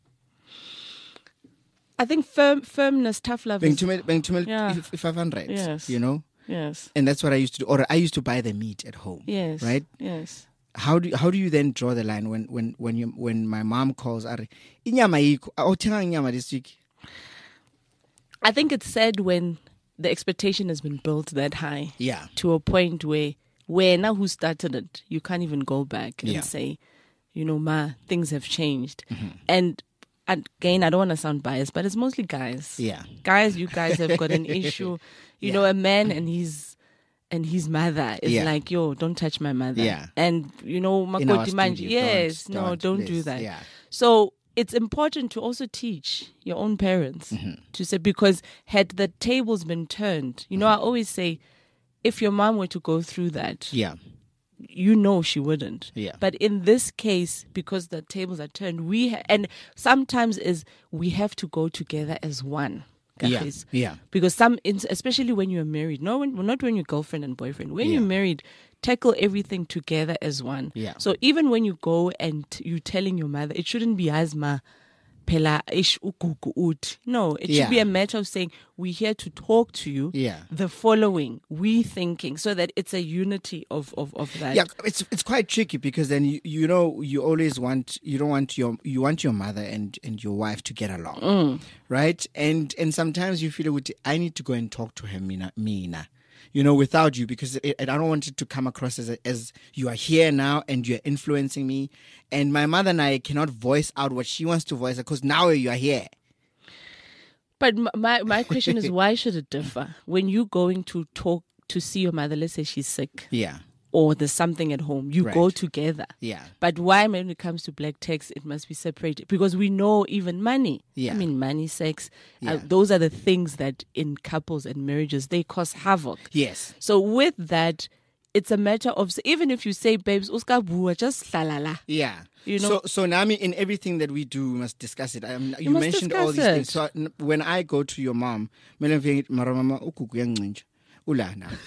I think firm, firmness, tough love Being is... to me, being to me, Yeah. if, if five hundred, Yes. you know? Yes. And that's what I used to do. Or I used to buy the meat at home. Yes. Right? Yes. How do how do you then draw the line when when when you when my mom calls, "Are inyama yikho? Awuthenga inyama this week?" I think it's sad when the expectation has been built that high. Yeah. To a point where, where now who started it, you can't even go back and Yeah. say, you know, ma, things have changed. Mm-hmm. And again, I don't want to sound biased, but it's mostly guys. Yeah. Guys, you guys have got an issue. You Yeah. know, a man and his and his mother is Yeah. like, yo, don't touch my mother. Yeah. And, you know, In our makoti manje, studio, yes, don't, no, don't, don't do please. that. Yeah. So it's important to also teach your own parents Mm-hmm. to say, because had the tables been turned, you know, I always say, if your mom were to go through that, Yeah. you know she wouldn't. Yeah. But in this case, because the tables are turned, we ha- and sometimes is we have to go together as one. Yeah. Guys. Yeah. Because some, especially when you're married, no, when, not when you're girlfriend and boyfriend. When Yeah. you're married, tackle everything together as one. Yeah. So even when you go and you're telling your mother, it shouldn't be asma. Pela ish ukuku ut. No, it Yeah. should be a matter of saying we're here to talk to you. Yeah. The following, we thinking, so that it's a unity of of, of that. Yeah, it's it's quite tricky because then you you know you always want you don't want your you want your mother and, and your wife to get along, Mm. right? And and sometimes you feel like I need to go and talk to her, Mina, Mina, you know, without you because it, I don't want it to come across as a, as you are here now and you're influencing me, and my mother and I cannot voice out what she wants to voice because now you are here. But m- my my question is, why should it differ when you going to talk to see your mother? Let's say she's sick. Yeah, Or there's something at home, you Right. go together. yeah, But why, when it comes to black tax, it must be separated? Because we know even money. Yeah. I mean, money, sex, uh, Yeah. those are the things that in couples and marriages, they cause havoc. yes, So with that, it's a matter of, even if you say, babes, uska bua, just la la la. yeah. You know- so so Nami, in everything that we do, we must discuss it. Um, you must mentioned all discuss these it. things. So n- when I go to your mom, mele mfike, "Mara mama, ukuku yangincintsha." Ula now.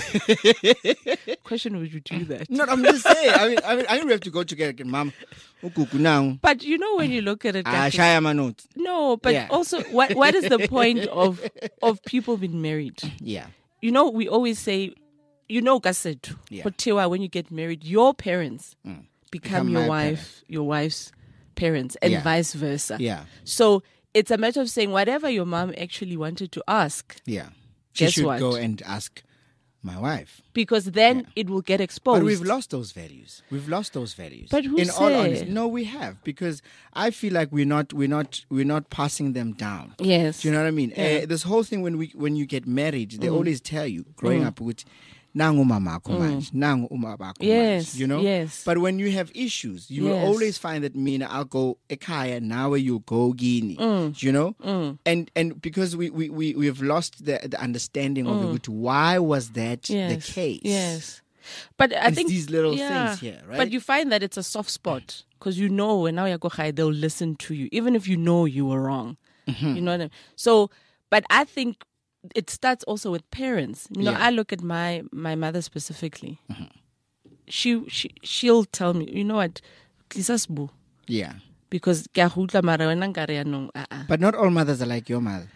Question, would you do that? No, I'm just saying. I mean, I mean, I don't have to go together. Mom, ukuku now. But you know, when you look at it, Ah, Kathi, shaya manot. no, but Yeah. also, what what is the point of of people being married? Yeah, You know, we always say, you know, Kasetu, Yeah. Potewa, when you get married, your parents become, Become your my wife, your wife's parents, and Yeah. vice versa. yeah, So it's a matter of saying whatever your mom actually wanted to ask, yeah. She Guess should what? go and ask my wife. because then it will get exposed. But we've lost those values. We've lost those values. But who in all said? honesty, no, we have because I feel like we're not, we're not, we're not passing them down. Yes. Do you know what I mean? Yeah. Uh, this whole thing when we when you get married, they always tell you growing up with nangu mama manje, nangu uma bakho Yes, manje, you know? yes. But when you have issues, you will Yes. always find that mina I'll go ekaya, now you go gini. You know? And and because we we we we've lost the the understanding of it, why was that yes. the case? Yes. But I It's think these little yeah. things here, right? But you find that it's a soft spot because you know when now you go high, they'll listen to you, even if you know you were wrong. Mm-hmm. You know what I mean? So, but I think it starts also with parents. You know, Yeah. I look at my my mother specifically. She she she'll tell me, you know what, Kisasbu, Yeah. because ke a go utlwa mara wena nkare yaanong, ah, ah. But not all mothers are like your mother.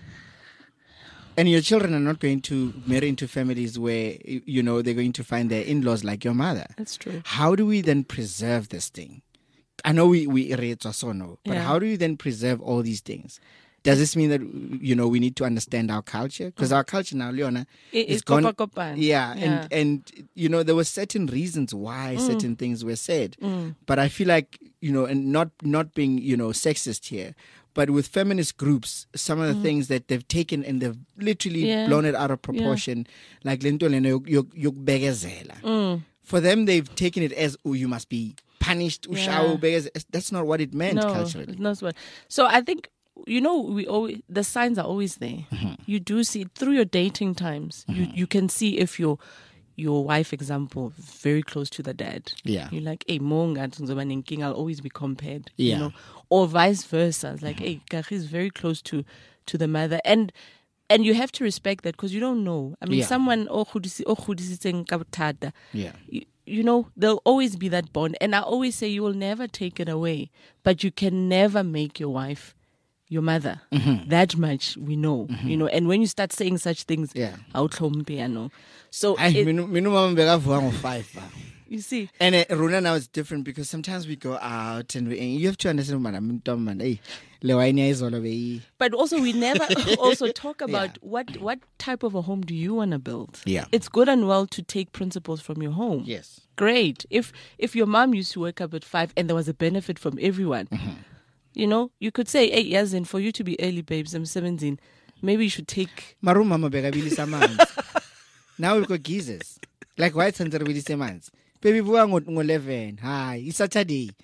And your children are not going to marry into families where, you know, they're going to find their in-laws like your mother. That's true. How do we then preserve this thing? I know we, we read so no, but Yeah. how do you then preserve all these things? Does this mean that, you know, we need to understand our culture? Because our culture now, Leona, It- is it's gone. kopa-kopana. Yeah, Yeah. and and you know there were certain reasons why Mm. certain things were said, but I feel like, you know, and not not being, you know, sexist here, but with feminist groups, some of the things that they've taken and they've literally Mm. Yeah. blown it out of proportion, like lento lena yok- yok- yokubegezela. For them, they've taken it as, oh, you must be punished. Yeah. ushawu begeze- That's not what it meant No, culturally. it's not what. So I think, you know, we always, the signs are always there. Mm-hmm. You do see through your dating times. You you can see if your your wife, example, very close to the dad. Yeah. You're like, hey, monga king, I'll always be compared. Yeah. You know, or vice versa. It's like, hey, Kachi is very close to to the mother, and and you have to respect that because you don't know. I mean, Yeah. someone oh khudisi- oh khudisitseng ka bothata. Yeah. You, you know, there'll always be that bond. And I always say you will never take it away, but you can never make your wife your mother. Mm-hmm. That much we know, you know. And when you start saying such things, Yeah. awuhlompe, you know. So Ay, it- minu- minu mama bekavuka ngo-five, ba. you see, And uh, Runa now is different because sometimes we go out and, we, and you have to understand, man, I'm dumb, man. Hey, le wine is all over here. but also we never also talk about Yeah. what what type of a home do you want to build. Yeah. It's good and well to take principles from your home. Yes. Great. If if your mom used to wake up at five and there was a benefit from everyone, Mm-hmm. you know, you could say, hey, Yazin, for you to be early, babes, I'm seventeen. Maybe you should take. Maru mama bekabilisa amanzi. Now we've got geezers. Like white sons are really manzi. Baby buwa ngo eleven. Hi, it's Saturday.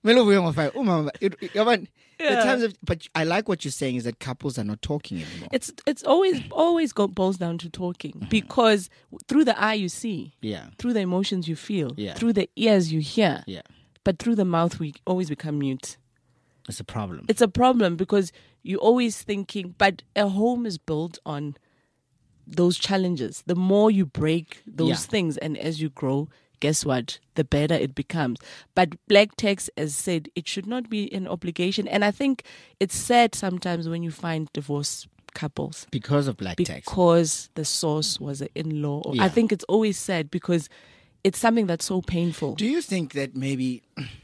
Melo uvuke ngo-five. Umama, it- it- yabona, the Yeah. times of, but I like what you're saying is that couples are not talking anymore. It's it's always always go, boils down to talking because through the eye you see, Yeah. through the emotions you feel, Yeah. through the ears you hear, Yeah. but through the mouth we always become mute. It's a problem. It's a problem because you're always thinking, but a home is built on those challenges. The more you break those Yeah. things and as you grow, guess what? The better it becomes. But black tax, as said, it should not be an obligation. And I think it's sad sometimes when you find divorce couples Because of black tax. because the source was an in-law. Or- Yeah. I think it's always sad because it's something that's so painful. Do you think that maybe,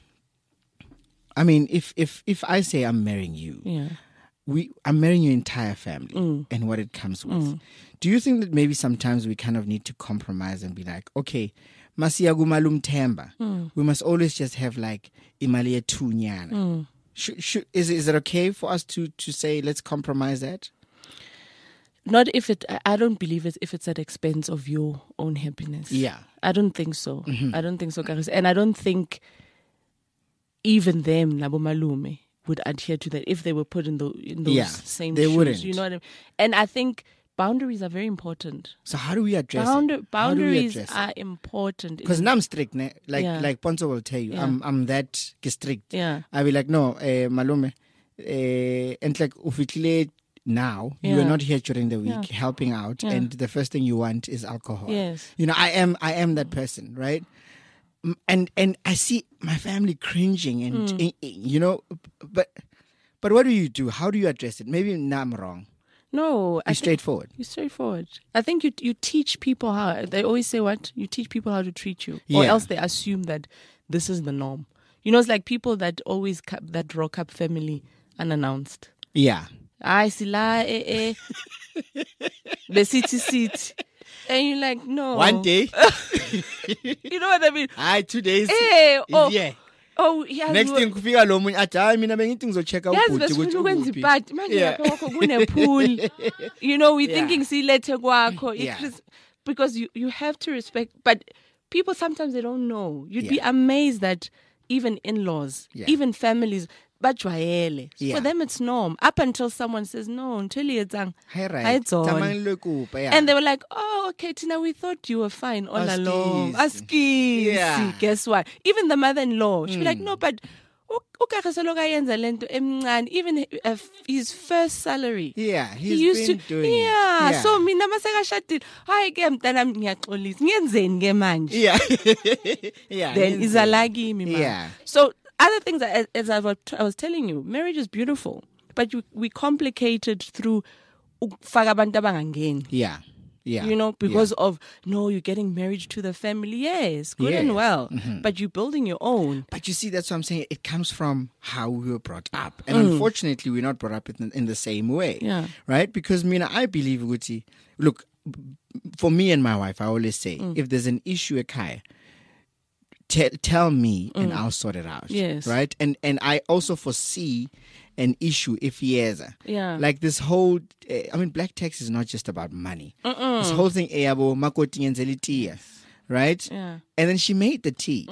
I mean, if, if, if I say I'm marrying you, Yeah. we I'm marrying your entire family and what it comes with. Do you think that maybe sometimes we kind of need to compromise and be like, okay, masiya kumalum themba, we must always just have like imali yethu nyana. Should, should, is is it okay for us to to say let's compromise that? Not if it, I- I don't believe it if it's at expense of your own happiness. Yeah. I don't think so. I don't think so, Karis. And I don't think even them, Nabo Malume, would adhere to that if they were put in, the, in those Yeah, same they shoes. wouldn't. You know what I mean? And I think boundaries are very important. So how do we address Bounder- it? How do we boundaries address are it? important. Because now I'm strict, ne? like Yeah. like Ponzo will tell you, Yeah. I'm I'm that strict. Yeah. I'll be like, no, uh, malume, uh, and like ufitlile now you are Yeah. not here during the week Yeah. helping out, Yeah. and the first thing you want is alcohol. Yes. You know, I am I am that person, right? M- And and I see my family cringing, and Hmm. eh, eh, you know, but but what do you do? How do you address it? Maybe now I'm wrong. No. I Be think- straightforward. You're straightforward. I think you you teach people how. They always say what? You teach people how to treat you. Or Yeah. else they assume that this is the norm. You know, it's like people that always cap, that rock up family unannounced. Yeah. I see la eh eh. The city seat. And you're like, no. One day, You know what I mean? I two days. Eh, oh, Yeah. oh, yes. Next thing kufika lo munye athi hayi mina bengithi ngizochecka Yes, ubhuti besifuna ukuthi ukwenza ukuphi. ipati manje Yeah. lapha kwakho kune-pool. You know, we're Yeah. thinking silethe kwakho. Yeah. It- Because you, you have to respect. But people sometimes they don't know. You'd be Yeah. amazed that even in-laws, Yeah. even families, bajwayele. Yeah. For them it's norm. Up until someone says, no, until it's Hi right. Hayitsona. Tsamayang lo kupa, yeah. And they were like, oh, okay, Tina, we thought you were fine all Askisi. along. Askisi. Yeah. Guess what? Even the mother-in-law, she'd be like, no, but u- uKagiso lo kayenza lento emncane, even hi- uh, his first salary. Yeah, He he's used been to, doing yeah. it. Yeah. So mina masekashadile, hayi ke mntanami ngiyaxolisa, ngiyenzeni ke manje? Yeah. yeah. Then he's- izala kimi ma. Yeah. So other things, as, as I was I was telling you, marriage is beautiful, but you, we complicate it through ukufaka abantu abangangeni. Yeah. Yeah. You know, because of, no, you're getting married to the family. Yes, good and Yes. well. But you're building your own. But you see, that's what I'm saying. It comes from how we were brought up. And Mm. unfortunately, we're not brought up in, in the same way. Yeah. Right? Because, Mina, I believe, Guti, look, for me and my wife, I always say, Mm. if there's an issue at Kaya, te- tell me and I'll sort it out. Mm. Yes. Right? And and I also foresee an issue if he has a. Yeah. Like this whole, uh, I mean, black tax is not just about money. This whole thing, eh, yabo, makoti ngenzele tea, right? Yeah. And then she made the tea.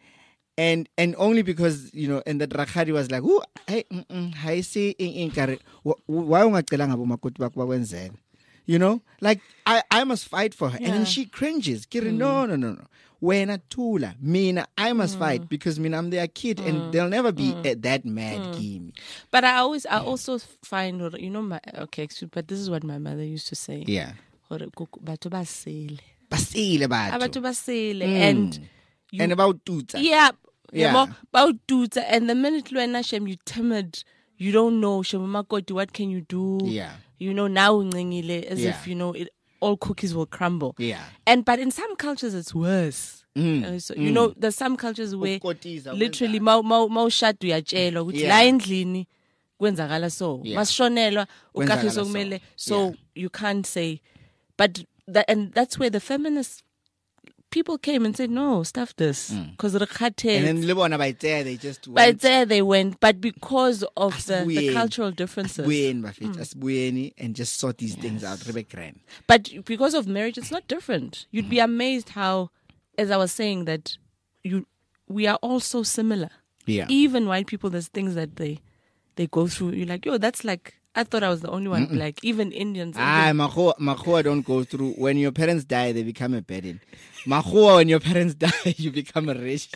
And and only because, you know, and the Rakhadi was like, "Ooh, hey, mm hi say in kare, why ungacela ngabo makoti bakho bakwenzela?" You know? Like I I must fight for her. And Yeah. then she cringes. Kiri, no, no, no, no. Wena tula, mina I must fight because mina I'm their kid and they'll never be eh, that mad Kimi. But I always, I also find, or, you know, my, okay, excuse, but this is what my mother used to say. Yeah. Hore, "Kuku, batho basele." Basile Abantu batho. basele. And you, And about tutsa. yeah, Yeah. yeah. About dudes. And the minute Luena Shem, you timid, you don't know, Shemakoti, what can you do? Yeah. You know, now ngingile, as Yeah. if, you know, it, all cookies will crumble. Yeah. And but in some cultures it's worse. Uh, so, you know, there's some cultures where Ukukotiza, literally ma ma ma ushada uyatshelwa ukuthi Yeah. la endlini kwenzakala so. Yeah. Masishonelwa Kwenzakala uKagiso so. kumele. So Yeah. you can't say, but that, and that's where the feminists people came and said no, stuff this because And then mm. le bona ba itseya, they just But went. there they went, but because of the, the Asibuyeni. cultural differences. Asibuyeni bafethu, asibuyeni and just sort these things out. Rebe grand. But because of marriage, it's not different. You'd be amazed how, as I was saying, that you we are all so similar. Yeah. Even white people, there's things that they they go through. You're like, yo, that's like, I thought I was the only one. Like, even Indians. Ah, Indian- Mahua, Mahua don't go through. When your parents die, they become a burden. Mahua, when your parents die, you become a rich.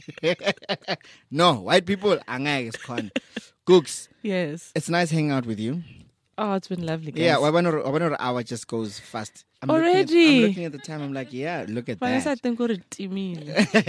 No, white people, angay is con. Cooks, Yes. it's nice hanging out with you. Oh, it's been lovely, guys. Yeah, one hour just goes fast. I'm Already? Looking at, I'm looking at the time. I'm like, yeah, look at Why is I that. think we're timile?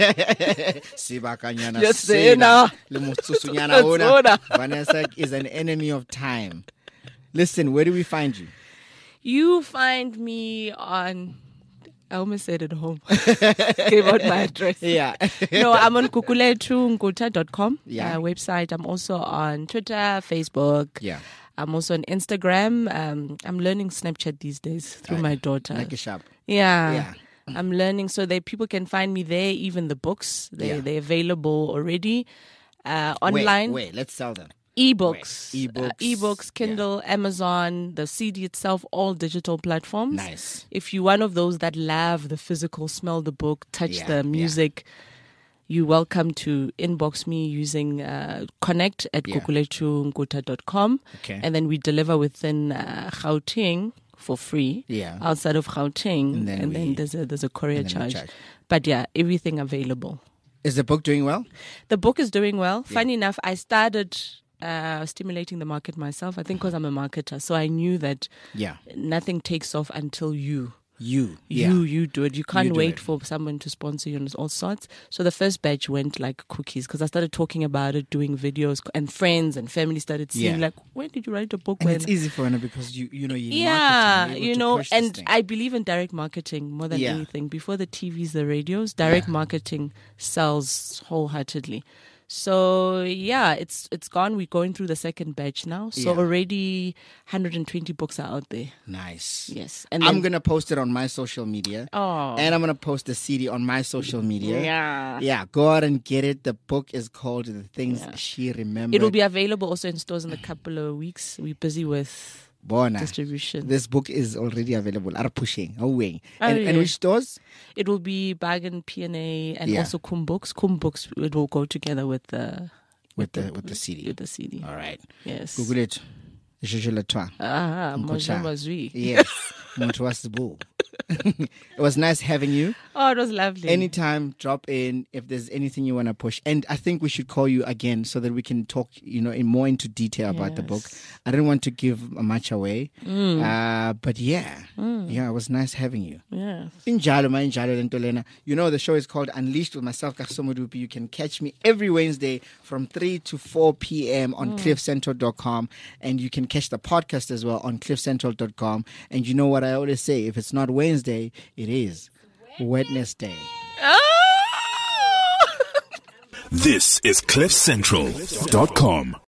Sibakanyana Yes, sena, Sena. le motsusunyana ona. Sona. Vanessa is an enemy of time. Listen, where do we find you? You find me on. I almost said at home. Gave out my address. Yeah. No, I'm on kukulethu ngutha dot com Yeah. uh, website. I'm also on Twitter, Facebook. Yeah. I'm also on Instagram. Um, I'm learning Snapchat these days through my daughter. Like a sharp. Yeah. Yeah. I'm learning so that people can find me there, even the books. They, Yeah. They're available already uh, online. Wait, wait, let's sell them. Ebooks, Wait, ebooks, uh, ebooks, Kindle, Amazon, the C D itself, all digital platforms. Nice. If you're one of those that love the physical, smell the book, touch Yeah, the yeah. music, you're welcome to inbox me using uh, connect at Yeah. kukulethu ngutha dot com. Okay. And then we deliver within uh, Gauteng for free. Yeah. Outside of Gauteng, And and then then, we- there's a there's a courier and then we charge. charge. But yeah, everything available. Is the book doing well? The book is doing well. Funny enough, I started uh, stimulating the market myself. I think because I'm a marketer, so I knew that Yeah. nothing takes off until you. You. Yeah. You you do it. You can't do wait it. for someone to sponsor you and all sorts. So the first batch went like cookies because I started talking about it, doing videos, and friends and family started seeing Yeah. like, when did you write a book? And When? it's easy for her because you you know you Yeah, marketing, you're able you to know, push this and thing. I believe in direct marketing more than Yeah. anything. Before the T Vs, the radios, direct marketing sells wholeheartedly. So yeah, it's it's gone. We're going through the second batch now. So Yeah. already one hundred twenty books are out there. Nice. Yes, and I'm then- gonna post it on my social media. Oh. And I'm gonna post the C D on my social media. Yeah. Yeah. Go out and get it. The book is called The Things She Remembered. It will be available also in stores in a couple of weeks. We're busy with Bona. distribution. This book is already available. Are pushing. Oh, wing. Oh, And, and yeah. which stores? It will be Bargain, P and A, and Yeah. also Kum Books. Kum Books, it will go together with the With the with the C D. with the C D. All right. Yes. Google it. Jujula twa. Ah, Mkocha. Moja Mazwi. Yes. Motho wa Sibu. It was nice having you. Oh, it was lovely. Anytime, drop in if there's anything you want to push. And I think we should call you again so that we can talk, you know, in more into detail about the book. Yes. I didn't want to give much away. Mm. Uh, but yeah, yeah, it was nice having you. Yeah. Injalo, ma injalo lento lena. You know, the show is called Unleashed with myself, Kagiso Modupi. You can catch me every Wednesday from three to four p.m. on cliff central dot com. And you can catch the podcast as well on cliff central dot com. And you know what I always say, if it's not Wednesday, it is Wednesday. This is cliff central dot com.